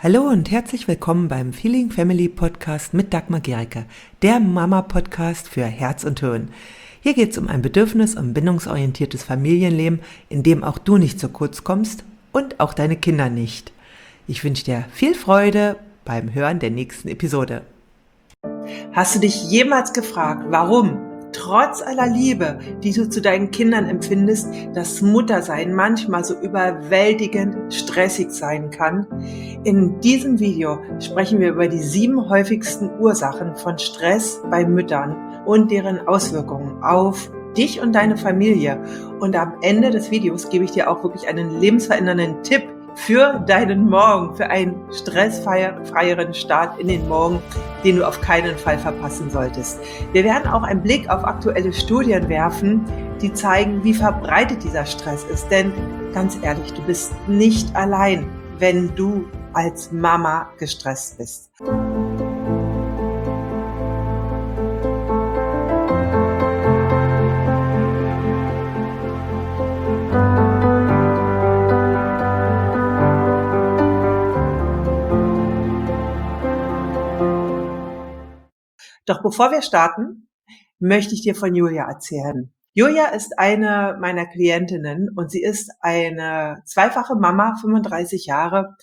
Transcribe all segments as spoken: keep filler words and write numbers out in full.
Hallo und herzlich willkommen beim Feeling Family Podcast mit Dagmar Gericke, der Mama-Podcast für Herz und Hirn. Hier geht es um ein bedürfnis- und bindungsorientiertes Familienleben, in dem auch du nicht zu kurz kommst und auch deine Kinder nicht. Ich wünsche dir viel Freude beim Hören der nächsten Episode. Hast du dich jemals gefragt, warum, trotz aller Liebe, die du zu deinen Kindern empfindest, das Muttersein manchmal so überwältigend stressig sein kann? In diesem Video sprechen wir über die sieben häufigsten Ursachen von Stress bei Müttern und deren Auswirkungen auf dich und deine Familie. Und am Ende des Videos gebe ich dir auch wirklich einen lebensverändernden Tipp für deinen Morgen, für einen stressfreieren Start in den Morgen, den du auf keinen Fall verpassen solltest. Wir werden auch einen Blick auf aktuelle Studien werfen, die zeigen, wie verbreitet dieser Stress ist. Denn ganz ehrlich, du bist nicht allein, wenn du als Mama gestresst bist. Doch bevor wir starten, möchte ich dir von Julia erzählen. Julia ist eine meiner Klientinnen und sie ist eine zweifache Mama, fünfunddreißig Jahre.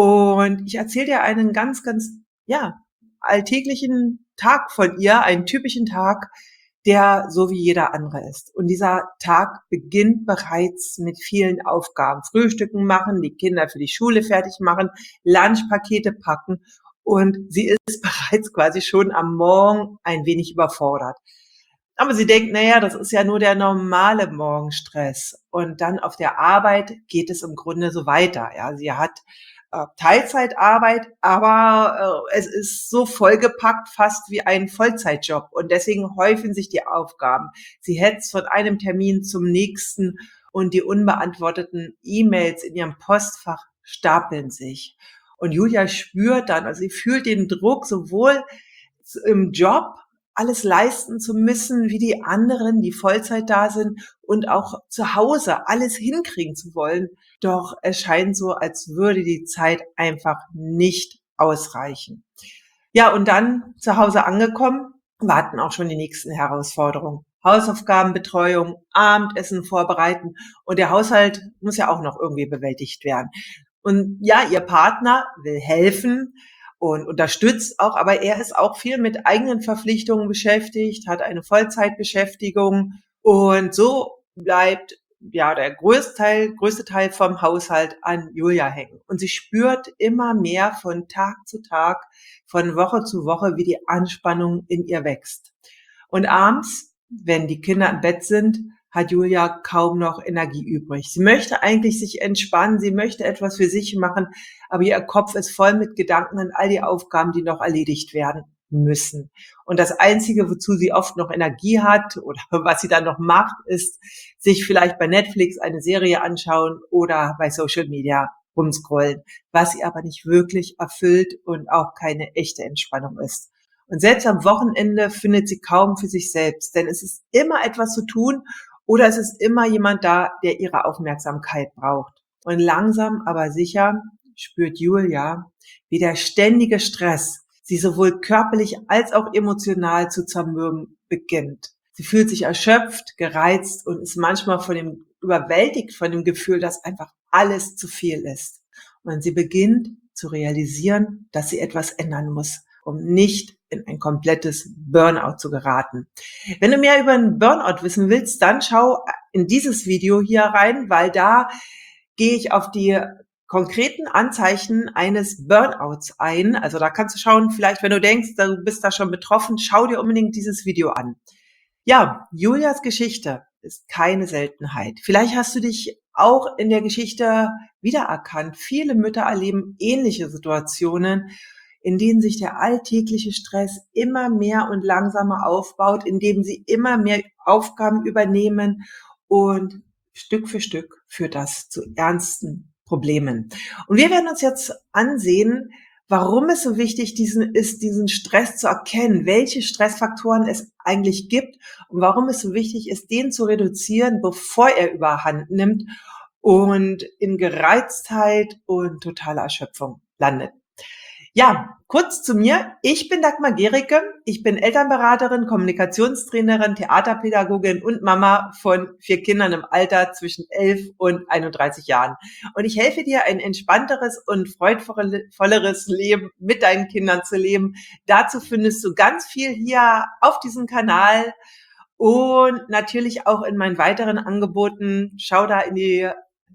Und ich erzähle dir einen ganz, ganz, ja, alltäglichen Tag von ihr, einen typischen Tag, der so wie jeder andere ist. Und dieser Tag beginnt bereits mit vielen Aufgaben. Frühstücken machen, die Kinder für die Schule fertig machen, Lunchpakete packen. Und sie ist bereits quasi schon am Morgen ein wenig überfordert. Aber sie denkt, naja, das ist ja nur der normale Morgenstress. Und dann auf der Arbeit geht es im Grunde so weiter. Ja, sie hat äh, Teilzeitarbeit, aber äh, es ist so vollgepackt, fast wie ein Vollzeitjob. Und deswegen häufen sich die Aufgaben. Sie hetzt von einem Termin zum nächsten und die unbeantworteten E-Mails in ihrem Postfach stapeln sich. Und Julia spürt dann, also sie fühlt den Druck, sowohl im Job alles leisten zu müssen, wie die anderen, die Vollzeit da sind, und auch zu Hause alles hinkriegen zu wollen. Doch es scheint so, als würde die Zeit einfach nicht ausreichen. Ja, und dann zu Hause angekommen, warten auch schon die nächsten Herausforderungen. Hausaufgabenbetreuung, Abendessen vorbereiten und der Haushalt muss ja auch noch irgendwie bewältigt werden. Und ja, ihr Partner will helfen und unterstützt auch, aber er ist auch viel mit eigenen Verpflichtungen beschäftigt, hat eine Vollzeitbeschäftigung und so bleibt ja der größte Teil, größte Teil vom Haushalt an Julia hängen. Und sie spürt immer mehr von Tag zu Tag, von Woche zu Woche, wie die Anspannung in ihr wächst. Und abends, wenn die Kinder im Bett sind, hat Julia kaum noch Energie übrig. Sie möchte eigentlich sich entspannen, sie möchte etwas für sich machen, aber ihr Kopf ist voll mit Gedanken an all die Aufgaben, die noch erledigt werden müssen. Und das Einzige, wozu sie oft noch Energie hat oder was sie dann noch macht, ist sich vielleicht bei Netflix eine Serie anschauen oder bei Social Media rumscrollen, was sie aber nicht wirklich erfüllt und auch keine echte Entspannung ist. Und selbst am Wochenende findet sie kaum für sich selbst, denn es ist immer etwas zu tun oder es ist immer jemand da, der ihre Aufmerksamkeit braucht. Und langsam, aber sicher spürt Julia, wie der ständige Stress sie sowohl körperlich als auch emotional zu zermürben beginnt. Sie fühlt sich erschöpft, gereizt und ist manchmal von dem, überwältigt von dem Gefühl, dass einfach alles zu viel ist. Und sie beginnt zu realisieren, dass sie etwas ändern muss, um nicht in ein komplettes Burnout zu geraten. Wenn du mehr über einen Burnout wissen willst, dann schau in dieses Video hier rein, weil da gehe ich auf die konkreten Anzeichen eines Burnouts ein. Also da kannst du schauen, vielleicht wenn du denkst, du bist da schon betroffen, schau dir unbedingt dieses Video an. Ja, Julias Geschichte ist keine Seltenheit. Vielleicht hast du dich auch in der Geschichte wiedererkannt. Viele Mütter erleben ähnliche Situationen, in denen sich der alltägliche Stress immer mehr und langsamer aufbaut, in dem sie immer mehr Aufgaben übernehmen und Stück für Stück führt das zu ernsten Problemen. Und wir werden uns jetzt ansehen, warum es so wichtig diesen, ist, diesen Stress zu erkennen, welche Stressfaktoren es eigentlich gibt und warum es so wichtig ist, den zu reduzieren, bevor er überhand nimmt und in Gereiztheit und totaler Erschöpfung landet. Ja, kurz zu mir. Ich bin Dagmar Gericke. Ich bin Elternberaterin, Kommunikationstrainerin, Theaterpädagogin und Mama von vier Kindern im Alter zwischen elf und einunddreißig Jahren. Und ich helfe dir, ein entspannteres und freudvolleres Leben mit deinen Kindern zu leben. Dazu findest du ganz viel hier auf diesem Kanal und natürlich auch in meinen weiteren Angeboten. Schau da in die,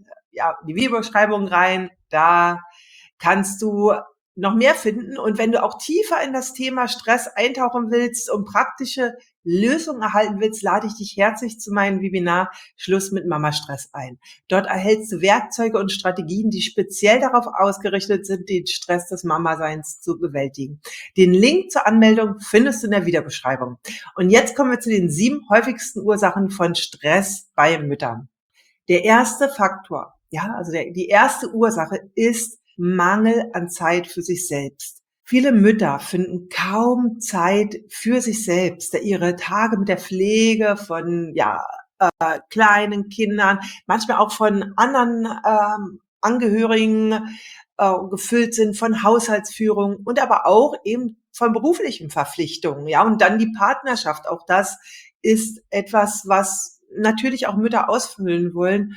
ja, in die Videobeschreibung rein. Da kannst du noch mehr finden. Und wenn du auch tiefer in das Thema Stress eintauchen willst und praktische Lösungen erhalten willst, lade ich dich herzlich zu meinem Webinar Schluss mit Mama-Stress ein. Dort erhältst du Werkzeuge und Strategien, die speziell darauf ausgerichtet sind, den Stress des Mama-Seins zu bewältigen. Den Link zur Anmeldung findest du in der Videobeschreibung. Und jetzt kommen wir zu den sieben häufigsten Ursachen von Stress bei Müttern. Der erste Faktor, ja, also der, die erste Ursache ist Mangel an Zeit für sich selbst. Viele Mütter finden kaum Zeit für sich selbst, da ihre Tage mit der Pflege von ja äh, kleinen Kindern, manchmal auch von anderen ähm, Angehörigen äh, gefüllt sind, von Haushaltsführung und aber auch eben von beruflichen Verpflichtungen. Ja, und dann die Partnerschaft. Auch das ist etwas, was natürlich auch Mütter ausfüllen wollen.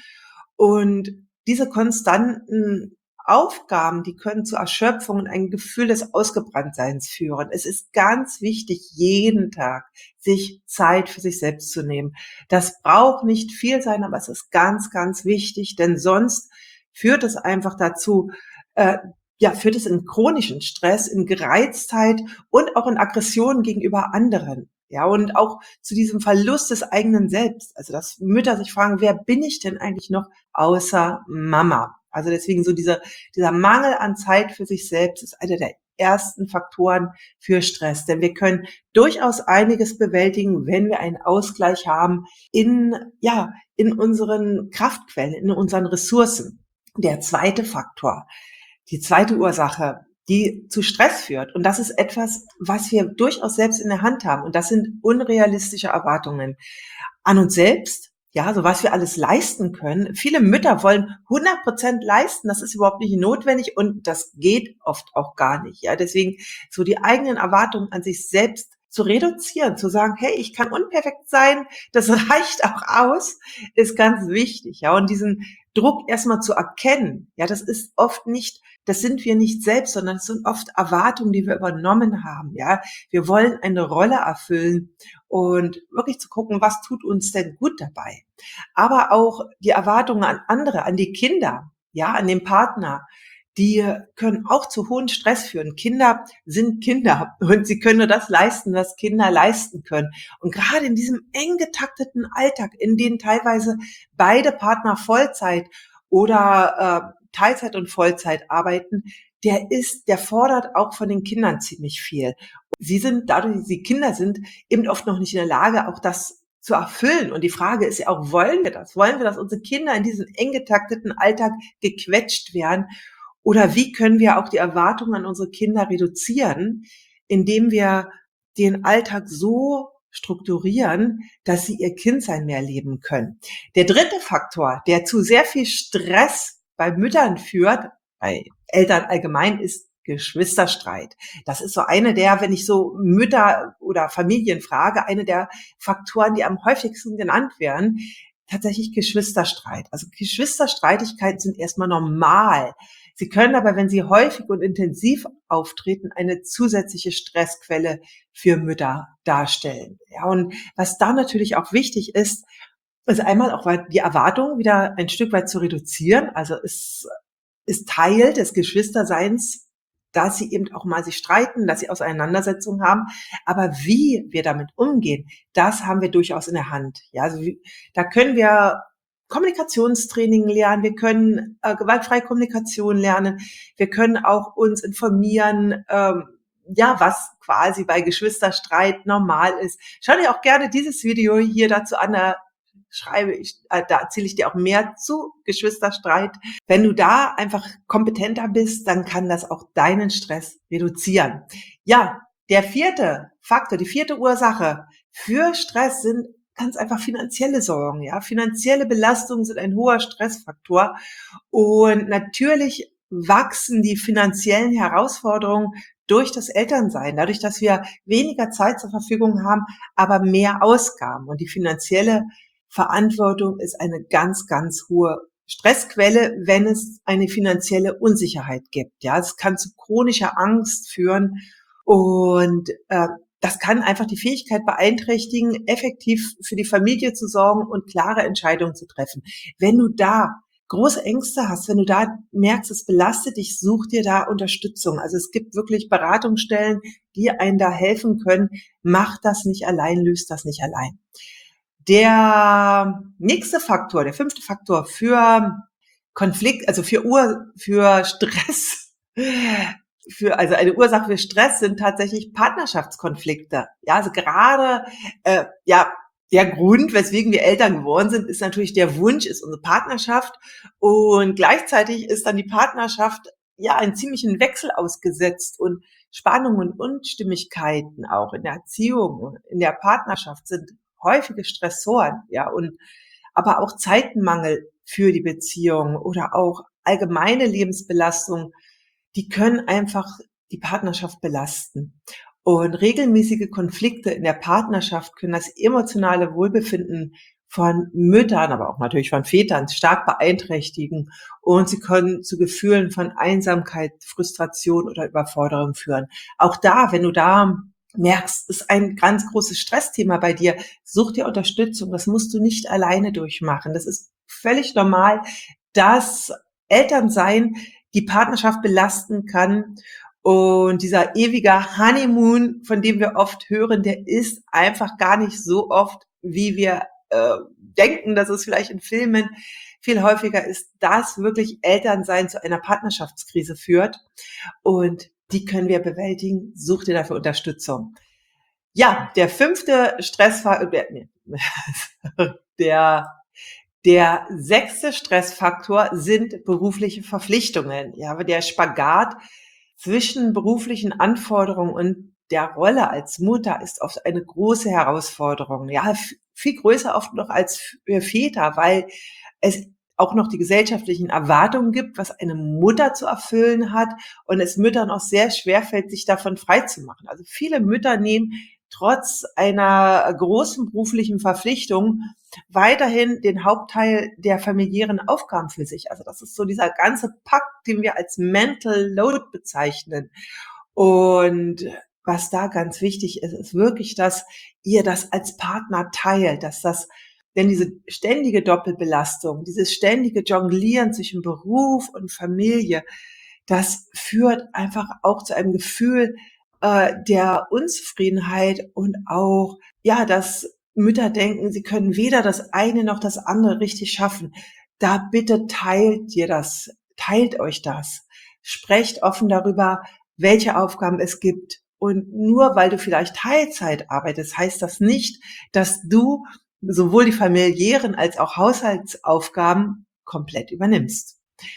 Und diese konstanten Aufgaben, die können zu Erschöpfung und ein Gefühl des Ausgebranntseins führen. Es ist ganz wichtig, jeden Tag sich Zeit für sich selbst zu nehmen. Das braucht nicht viel sein, aber es ist ganz, ganz wichtig, denn sonst führt es einfach dazu, äh, ja, führt es in chronischen Stress, in Gereiztheit und auch in Aggressionen gegenüber anderen. Ja, und auch zu diesem Verlust des eigenen Selbst. Also, dass Mütter sich fragen, wer bin ich denn eigentlich noch außer Mama? Also deswegen so dieser, dieser Mangel an Zeit für sich selbst ist einer der ersten Faktoren für Stress. Denn wir können durchaus einiges bewältigen, wenn wir einen Ausgleich haben in, ja, in unseren Kraftquellen, in unseren Ressourcen. Der zweite Faktor, die zweite Ursache, die zu Stress führt. Und das ist etwas, was wir durchaus selbst in der Hand haben. Und das sind unrealistische Erwartungen an uns selbst. Ja, so was wir alles leisten können. Viele Mütter wollen hundert Prozent leisten. Das ist überhaupt nicht notwendig und das geht oft auch gar nicht. Ja, deswegen so die eigenen Erwartungen an sich selbst zu reduzieren, zu sagen, hey, ich kann unperfekt sein, das reicht auch aus, ist ganz wichtig. Ja, und diesen Druck erstmal zu erkennen, ja, das ist oft nicht, das sind wir nicht selbst, sondern es sind oft Erwartungen, die wir übernommen haben. Ja, wir wollen eine Rolle erfüllen und wirklich zu gucken, was tut uns denn gut dabei. Aber auch die Erwartungen an andere, an die Kinder, ja, an den Partner, die können auch zu hohen Stress führen. Kinder sind Kinder und sie können nur das leisten, was Kinder leisten können. Und gerade in diesem eng getakteten Alltag, in dem teilweise beide Partner Vollzeit oder äh, Teilzeit und Vollzeit arbeiten, der ist, der fordert auch von den Kindern ziemlich viel. Sie sind, dadurch, dass sie Kinder sind, eben oft noch nicht in der Lage, auch das zu erfüllen. Und die Frage ist ja auch, wollen wir das? Wollen wir, dass unsere Kinder in diesem eng getakteten Alltag gequetscht werden? Oder wie können wir auch die Erwartungen an unsere Kinder reduzieren, indem wir den Alltag so strukturieren, dass sie ihr Kindsein mehr leben können? Der dritte Faktor, der zu sehr viel Stress bei Müttern führt, bei Eltern allgemein, ist Geschwisterstreit. Das ist so eine der, wenn ich so Mütter oder Familien frage, eine der Faktoren, die am häufigsten genannt werden, tatsächlich Geschwisterstreit. Also Geschwisterstreitigkeiten sind erstmal normal. Sie können aber, wenn sie häufig und intensiv auftreten, eine zusätzliche Stressquelle für Mütter darstellen. Ja, und was da natürlich auch wichtig ist, ist einmal auch die Erwartungen wieder ein Stück weit zu reduzieren. Also es ist Teil des Geschwisterseins, dass sie eben auch mal sich streiten, dass sie Auseinandersetzungen haben. Aber wie wir damit umgehen, das haben wir durchaus in der Hand. Ja, also wie, da können wir Kommunikationstraining lernen, wir können äh, gewaltfreie Kommunikation lernen, wir können auch uns informieren, ähm, ja, was quasi bei Geschwisterstreit normal ist. Schau dir auch gerne dieses Video hier dazu an, da schreibe ich, äh, da erzähle ich dir auch mehr zu Geschwisterstreit. Wenn du da einfach kompetenter bist, dann kann das auch deinen Stress reduzieren. Ja, der vierte Faktor, die vierte Ursache für Stress sind ganz einfach finanzielle Sorgen. Ja, finanzielle Belastungen sind ein hoher Stressfaktor und natürlich wachsen die finanziellen Herausforderungen durch das Elternsein, dadurch, dass wir weniger Zeit zur Verfügung haben, aber mehr Ausgaben. Und die finanzielle Verantwortung ist eine ganz, ganz hohe Stressquelle, wenn es eine finanzielle Unsicherheit gibt. Ja, es kann zu chronischer Angst führen und äh, das kann einfach die Fähigkeit beeinträchtigen, effektiv für die Familie zu sorgen und klare Entscheidungen zu treffen. Wenn du da große Ängste hast, wenn du da merkst, es belastet dich, such dir da Unterstützung. Also es gibt wirklich Beratungsstellen, die einen da helfen können. Mach das nicht allein, löst das nicht allein. Der nächste Faktor, der fünfte Faktor für Konflikt, also für Ur, für Stress, für, also eine Ursache für Stress sind tatsächlich Partnerschaftskonflikte. Ja, also gerade, äh, ja, der Grund, weswegen wir Eltern geworden sind, ist natürlich der Wunsch, ist unsere Partnerschaft. Und gleichzeitig ist dann die Partnerschaft ja einen ziemlichen Wechsel ausgesetzt und Spannungen und Unstimmigkeiten auch in der Erziehung, in der Partnerschaft sind häufige Stressoren, ja, und aber auch Zeitmangel für die Beziehung oder auch allgemeine Lebensbelastung, die können einfach die Partnerschaft belasten. Und regelmäßige Konflikte in der Partnerschaft können das emotionale Wohlbefinden von Müttern, aber auch natürlich von Vätern stark beeinträchtigen und sie können zu Gefühlen von Einsamkeit, Frustration oder Überforderung führen. Auch da, wenn du da merkst, ist ein ganz großes Stressthema bei dir, such dir Unterstützung. Das musst du nicht alleine durchmachen. Das ist völlig normal, dass Elternsein die Partnerschaft belasten kann. Und dieser ewige Honeymoon, von dem wir oft hören, der ist einfach gar nicht so oft, wie wir äh, denken, dass es vielleicht in Filmen viel häufiger ist, dass wirklich Elternsein zu einer Partnerschaftskrise führt. Und die können wir bewältigen. Such dir dafür Unterstützung. Ja, der fünfte Stressfaktor, der der sechste Stressfaktor sind berufliche Verpflichtungen. Ja, aber der Spagat zwischen beruflichen Anforderungen und der Rolle als Mutter ist oft eine große Herausforderung. Ja, viel größer oft noch als für Väter, weil es auch noch die gesellschaftlichen Erwartungen gibt, was eine Mutter zu erfüllen hat und es Müttern auch sehr schwerfällt, sich davon frei zu machen. Also viele Mütter nehmen trotz einer großen beruflichen Verpflichtung weiterhin den Hauptteil der familiären Aufgaben für sich. Also das ist so dieser ganze Pakt, den wir als Mental Load bezeichnen. Und was da ganz wichtig ist, ist wirklich, dass ihr das als Partner teilt, dass das, denn diese ständige Doppelbelastung, dieses ständige Jonglieren zwischen Beruf und Familie, das führt einfach auch zu einem Gefühl äh, der Unzufriedenheit und auch, ja, dass Mütter denken, sie können weder das eine noch das andere richtig schaffen. Da bitte teilt ihr das, teilt euch das. Sprecht offen darüber, welche Aufgaben es gibt. Und nur weil du vielleicht Teilzeit arbeitest, heißt das nicht, dass du sowohl die familiären als auch Haushaltsaufgaben komplett übernimmst.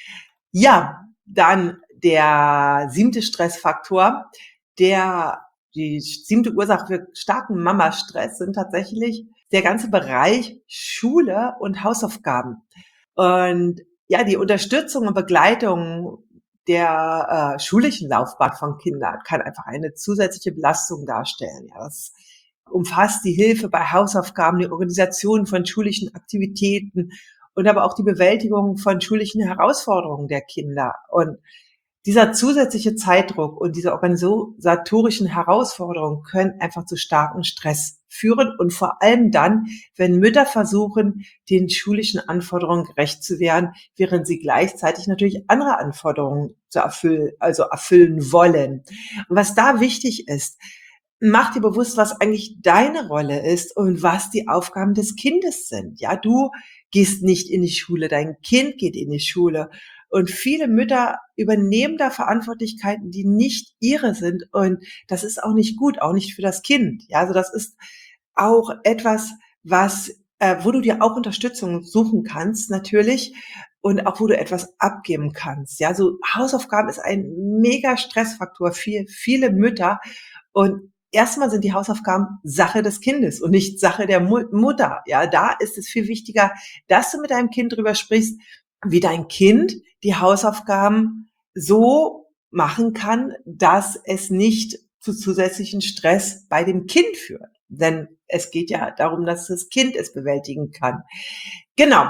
Ja, dann der siebte Stressfaktor, der die siebte Ursache für starken Mama-Stress sind tatsächlich der ganze Bereich Schule und Hausaufgaben. Und ja, die Unterstützung und Begleitung der äh, schulischen Laufbahn von Kindern kann einfach eine zusätzliche Belastung darstellen. Ja, das umfasst die Hilfe bei Hausaufgaben, die Organisation von schulischen Aktivitäten und aber auch die Bewältigung von schulischen Herausforderungen der Kinder. Und dieser zusätzliche Zeitdruck und diese organisatorischen Herausforderungen können einfach zu starkem Stress führen und vor allem dann, wenn Mütter versuchen, den schulischen Anforderungen gerecht zu werden, während sie gleichzeitig natürlich andere Anforderungen zu erfüllen, also erfüllen wollen. Und was da wichtig ist, mach dir bewusst, was eigentlich deine Rolle ist und was die Aufgaben des Kindes sind. Ja, du gehst nicht in die Schule, dein Kind geht in die Schule. Und viele Mütter übernehmen da Verantwortlichkeiten, die nicht ihre sind. Und das ist auch nicht gut, auch nicht für das Kind. Ja, also das ist auch etwas, was, äh, wo du dir auch Unterstützung suchen kannst, natürlich. Und auch wo du etwas abgeben kannst. Ja, so Hausaufgaben ist ein mega Stressfaktor für viele Mütter. Und erstmal sind die Hausaufgaben Sache des Kindes und nicht Sache der Mutter. Ja, da ist es viel wichtiger, dass du mit deinem Kind drüber sprichst, wie dein Kind die Hausaufgaben so machen kann, dass es nicht zu zusätzlichen Stress bei dem Kind führt. Denn es geht ja darum, dass das Kind es bewältigen kann. Genau.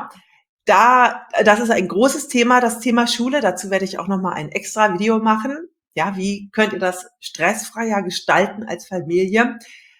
Da, das ist ein großes Thema, das Thema Schule. Dazu werde ich auch nochmal ein extra Video machen. Ja, wie könnt ihr das stressfreier gestalten als Familie?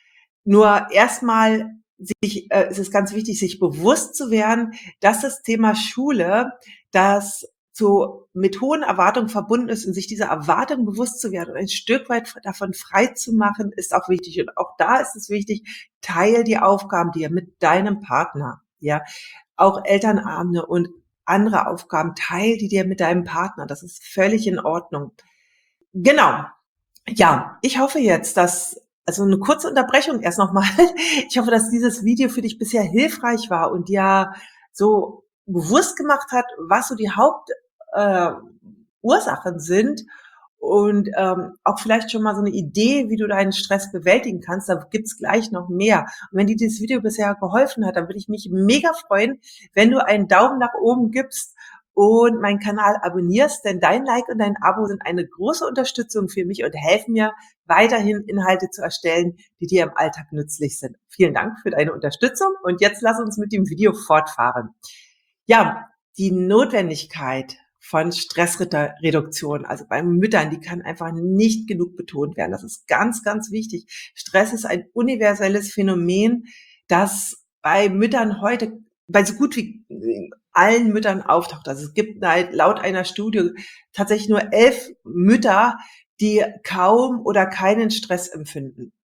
Nur erstmal sich, äh, ist es ganz wichtig, sich bewusst zu werden, dass das Thema Schule, das so mit hohen Erwartungen verbunden ist und sich dieser Erwartungen bewusst zu werden und ein Stück weit davon frei zu machen, ist auch wichtig. Und auch da ist es wichtig, teil die Aufgaben dir mit deinem Partner, ja. Auch Elternabende und andere Aufgaben, teil die dir mit deinem Partner. Das ist völlig in Ordnung. Genau. Ja, ich hoffe jetzt, dass, also eine kurze Unterbrechung erst nochmal. Ich hoffe, dass dieses Video für dich bisher hilfreich war und dir so bewusst gemacht hat, was so die Hauptursachen äh, sind und ähm, auch vielleicht schon mal so eine Idee, wie du deinen Stress bewältigen kannst. Da gibt's gleich noch mehr. Und wenn dir dieses Video bisher geholfen hat, dann würde ich mich mega freuen, wenn du einen Daumen nach oben gibst und meinen Kanal abonnierst, denn dein Like und dein Abo sind eine große Unterstützung für mich und helfen mir, weiterhin Inhalte zu erstellen, die dir im Alltag nützlich sind. Vielen Dank für deine Unterstützung und jetzt lass uns mit dem Video fortfahren. Ja, die Notwendigkeit von Stressreduktion, also bei Müttern, die kann einfach nicht genug betont werden. Das ist ganz, ganz wichtig. Stress ist ein universelles Phänomen, das bei Müttern heute, bei so gut wie allen Müttern auftaucht. Also es gibt laut einer Studie tatsächlich nur elf Mütter, die kaum oder keinen Stress empfinden.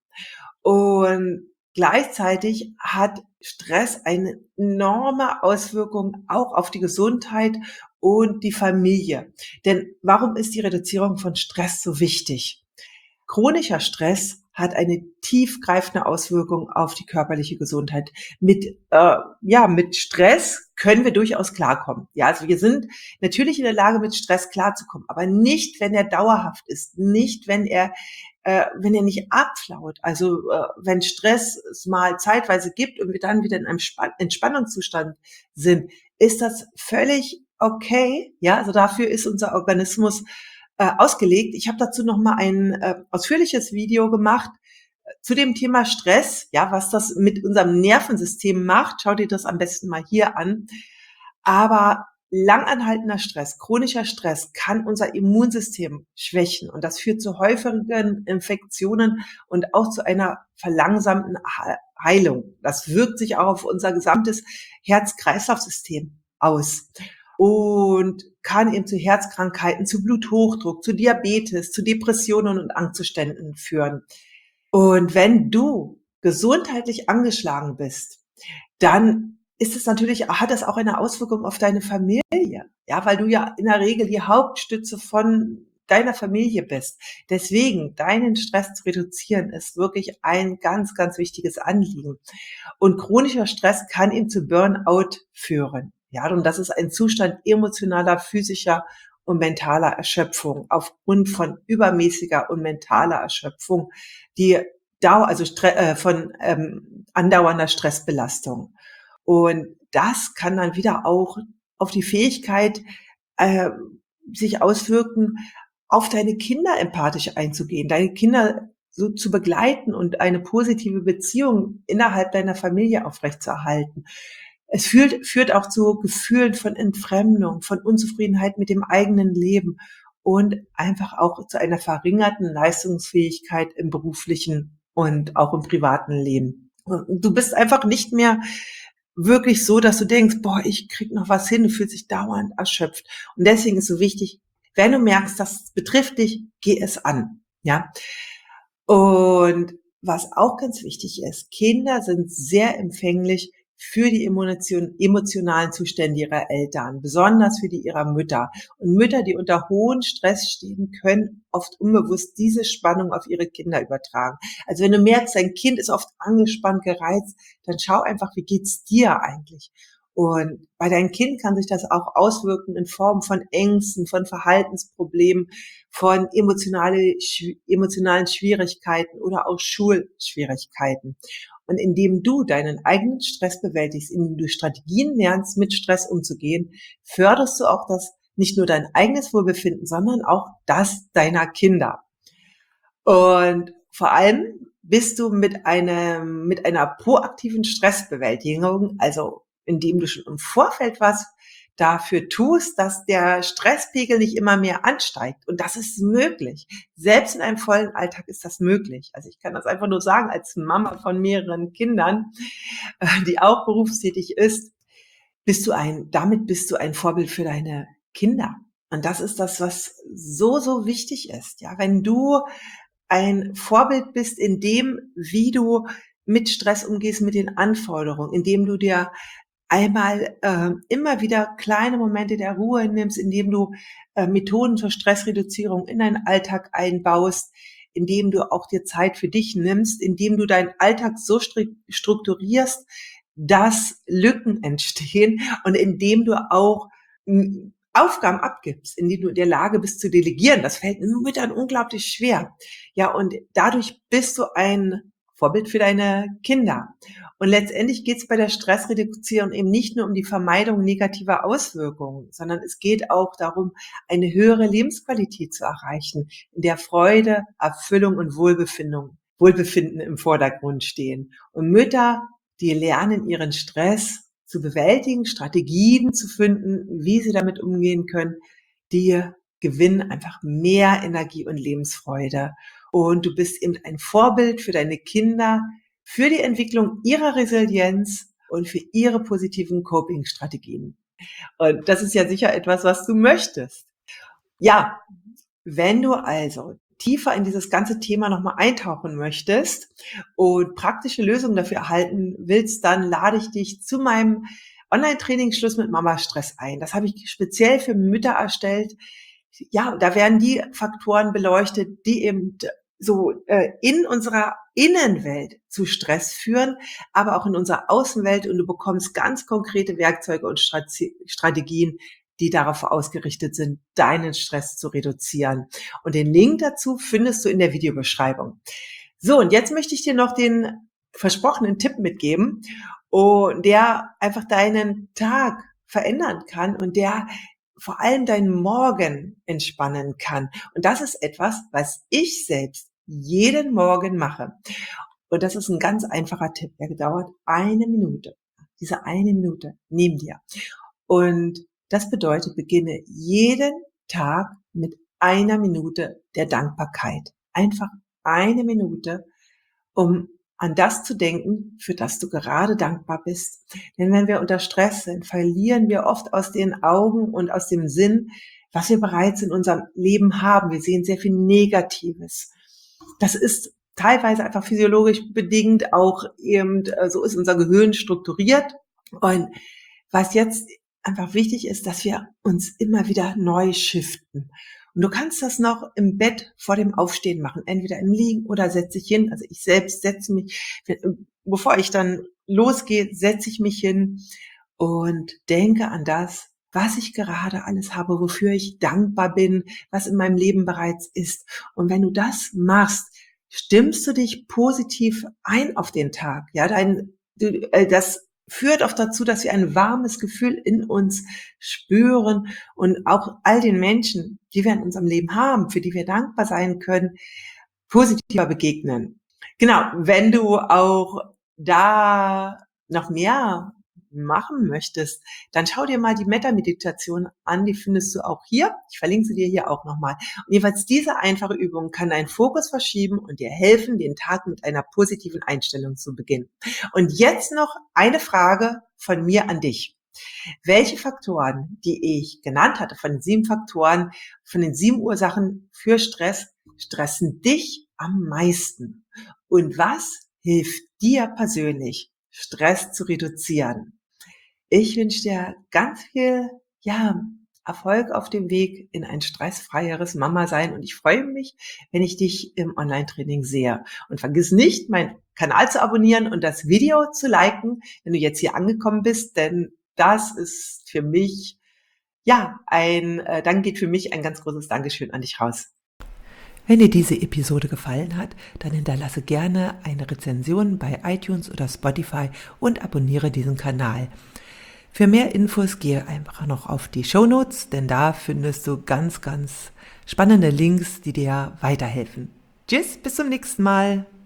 Und gleichzeitig hat Stress eine enorme Auswirkung auch auf die Gesundheit und die Familie. Denn warum ist die Reduzierung von Stress so wichtig? Chronischer Stress hat eine tiefgreifende Auswirkung auf die körperliche Gesundheit. Mit, äh, ja, mit Stress können wir durchaus klarkommen. Ja, also wir sind natürlich in der Lage, mit Stress klarzukommen, aber nicht, wenn er dauerhaft ist, nicht, wenn er äh, wenn er nicht abflaut, also äh, wenn Stress es mal zeitweise gibt und wir dann wieder in einem Span- Entspannungszustand sind, ist das völlig okay. Ja, also dafür ist unser Organismus äh, ausgelegt. Ich habe dazu noch mal ein äh, ausführliches Video gemacht äh, zu dem Thema Stress, ja, was das mit unserem Nervensystem macht. Schau dir das am besten mal hier an. Aber langanhaltender Stress, chronischer Stress kann unser Immunsystem schwächen und das führt zu häufigeren Infektionen und auch zu einer verlangsamten Heilung. Das wirkt sich auch auf unser gesamtes Herz-Kreislauf-System aus und kann eben zu Herzkrankheiten, zu Bluthochdruck, zu Diabetes, zu Depressionen und Angstzuständen führen. Und wenn du gesundheitlich angeschlagen bist, dann ist es natürlich, hat das auch eine Auswirkung auf deine Familie, ja, weil du ja in der Regel die Hauptstütze von deiner Familie bist. Deswegen, deinen Stress zu reduzieren, ist wirklich ein ganz, ganz wichtiges Anliegen. Und chronischer Stress kann eben zu Burnout führen. Ja, und das ist ein Zustand emotionaler, physischer und mentaler Erschöpfung aufgrund von übermäßiger und mentaler Erschöpfung, die Dauer, also Stre äh, von ähm, andauernder Stressbelastung. Und das kann dann wieder auch auf die Fähigkeit äh, sich auswirken, auf deine Kinder empathisch einzugehen, deine Kinder so zu begleiten und eine positive Beziehung innerhalb deiner Familie aufrechtzuerhalten. Es führt, führt auch zu Gefühlen von Entfremdung, von Unzufriedenheit mit dem eigenen Leben und einfach auch zu einer verringerten Leistungsfähigkeit im beruflichen und auch im privaten Leben. Du bist einfach nicht mehr wirklich so, dass du denkst, boah, ich krieg noch was hin, du fühlst dich dauernd erschöpft. Und deswegen ist so wichtig, wenn du merkst, das betrifft dich, geh es an, ja. Und was auch ganz wichtig ist, Kinder sind sehr empfänglich für die Emotion, emotionalen Zustände ihrer Eltern, besonders für die ihrer Mütter. Und Mütter, die unter hohem Stress stehen, können oft unbewusst diese Spannung auf ihre Kinder übertragen. Also wenn du merkst, dein Kind ist oft angespannt, gereizt, dann schau einfach, wie geht's dir eigentlich? Und bei deinem Kind kann sich das auch auswirken in Form von Ängsten, von Verhaltensproblemen, von emotionale, emotionalen Schwierigkeiten oder auch Schulschwierigkeiten. Und indem du deinen eigenen Stress bewältigst, indem du Strategien lernst, mit Stress umzugehen, förderst du auch das nicht nur dein eigenes Wohlbefinden, sondern auch das deiner Kinder. Und vor allem bist du mit einem, mit einer proaktiven Stressbewältigung, also indem du schon im Vorfeld was dafür tust, dass der Stresspegel nicht immer mehr ansteigt. Und das ist möglich. Selbst in einem vollen Alltag ist das möglich. Also ich kann das einfach nur sagen, als Mama von mehreren Kindern, die auch berufstätig ist, bist du ein, damit bist du ein Vorbild für deine Kinder. Und das ist das, was so, so wichtig ist. Ja, wenn du ein Vorbild bist in dem, wie du mit Stress umgehst, mit den Anforderungen, indem du dir einmal äh, immer wieder kleine Momente der Ruhe nimmst, indem du äh, Methoden zur Stressreduzierung in deinen Alltag einbaust, indem du auch dir Zeit für dich nimmst, indem du deinen Alltag so stri- strukturierst, dass Lücken entstehen und indem du auch m, Aufgaben abgibst, indem du in der Lage bist zu delegieren. Das fällt Müttern unglaublich schwer. Ja, und dadurch bist du ein Vorbild für deine Kinder. Und letztendlich geht es bei der Stressreduktion eben nicht nur um die Vermeidung negativer Auswirkungen, sondern es geht auch darum, eine höhere Lebensqualität zu erreichen, in der Freude, Erfüllung und Wohlbefinden, Wohlbefinden im Vordergrund stehen. Und Mütter, die lernen, ihren Stress zu bewältigen, Strategien zu finden, wie sie damit umgehen können, die gewinnen einfach mehr Energie und Lebensfreude. Und du bist eben ein Vorbild für deine Kinder, für die Entwicklung ihrer Resilienz und für ihre positiven Coping-Strategien. Und das ist ja sicher etwas, was du möchtest. Ja, wenn du also tiefer in dieses ganze Thema nochmal eintauchen möchtest und praktische Lösungen dafür erhalten willst, dann lade ich dich zu meinem Online-Training Schluss mit Mama-Stress ein. Das habe ich speziell für Mütter erstellt. Ja, da werden die Faktoren beleuchtet, die eben so äh, in unserer Innenwelt zu Stress führen, aber auch in unserer Außenwelt, und du bekommst ganz konkrete Werkzeuge und Strategien, die darauf ausgerichtet sind, deinen Stress zu reduzieren. Und den Link dazu findest du in der Videobeschreibung. So, und jetzt möchte ich dir noch den versprochenen Tipp mitgeben, oh, der einfach deinen Tag verändern kann und der vor allem deinen Morgen entspannen kann. Und das ist etwas, was ich selbst jeden Morgen mache. Und das ist ein ganz einfacher Tipp. Der dauert eine Minute. Diese eine Minute nimm dir. Und das bedeutet, beginne jeden Tag mit einer Minute der Dankbarkeit. Einfach eine Minute, um an das zu denken, für das du gerade dankbar bist. Denn wenn wir unter Stress sind, verlieren wir oft aus den Augen und aus dem Sinn, was wir bereits in unserem Leben haben. Wir sehen sehr viel Negatives. Das ist teilweise einfach physiologisch bedingt, auch eben, so ist unser Gehirn strukturiert. Und was jetzt einfach wichtig ist, dass wir uns immer wieder neu shiften. Und du kannst das noch im Bett vor dem Aufstehen machen, entweder im Liegen oder setz dich hin. Also ich selbst setze mich, bevor ich dann losgehe, setze ich mich hin und denke an das, was ich gerade alles habe, wofür ich dankbar bin, was in meinem Leben bereits ist. Und wenn du das machst, stimmst du dich positiv ein auf den Tag. Ja, dein, das führt auch dazu, dass wir ein warmes Gefühl in uns spüren und auch all den Menschen, die wir in unserem Leben haben, für die wir dankbar sein können, positiver begegnen. Genau, wenn du auch da noch mehr machen möchtest, dann schau dir mal die Metta-Meditation an, die findest du auch hier. Ich verlinke sie dir hier auch nochmal. Und jeweils diese einfache Übung kann deinen Fokus verschieben und dir helfen, den Tag mit einer positiven Einstellung zu beginnen. Und jetzt noch eine Frage von mir an dich. Welche Faktoren, die ich genannt hatte, von den sieben Faktoren, von den sieben Ursachen für Stress, stressen dich am meisten? Und was hilft dir persönlich, Stress zu reduzieren? Ich wünsche dir ganz viel, ja, Erfolg auf dem Weg in ein stressfreieres Mama-Sein, und ich freue mich, wenn ich dich im Online-Training sehe. Und vergiss nicht, meinen Kanal zu abonnieren und das Video zu liken, wenn du jetzt hier angekommen bist, denn das ist für mich, ja, ein, äh, dann geht für mich ein ganz großes Dankeschön an dich raus. Wenn dir diese Episode gefallen hat, dann hinterlasse gerne eine Rezension bei iTunes oder Spotify und abonniere diesen Kanal. Für mehr Infos gehe einfach noch auf die Shownotes, denn da findest du ganz, ganz spannende Links, die dir weiterhelfen. Tschüss, bis zum nächsten Mal.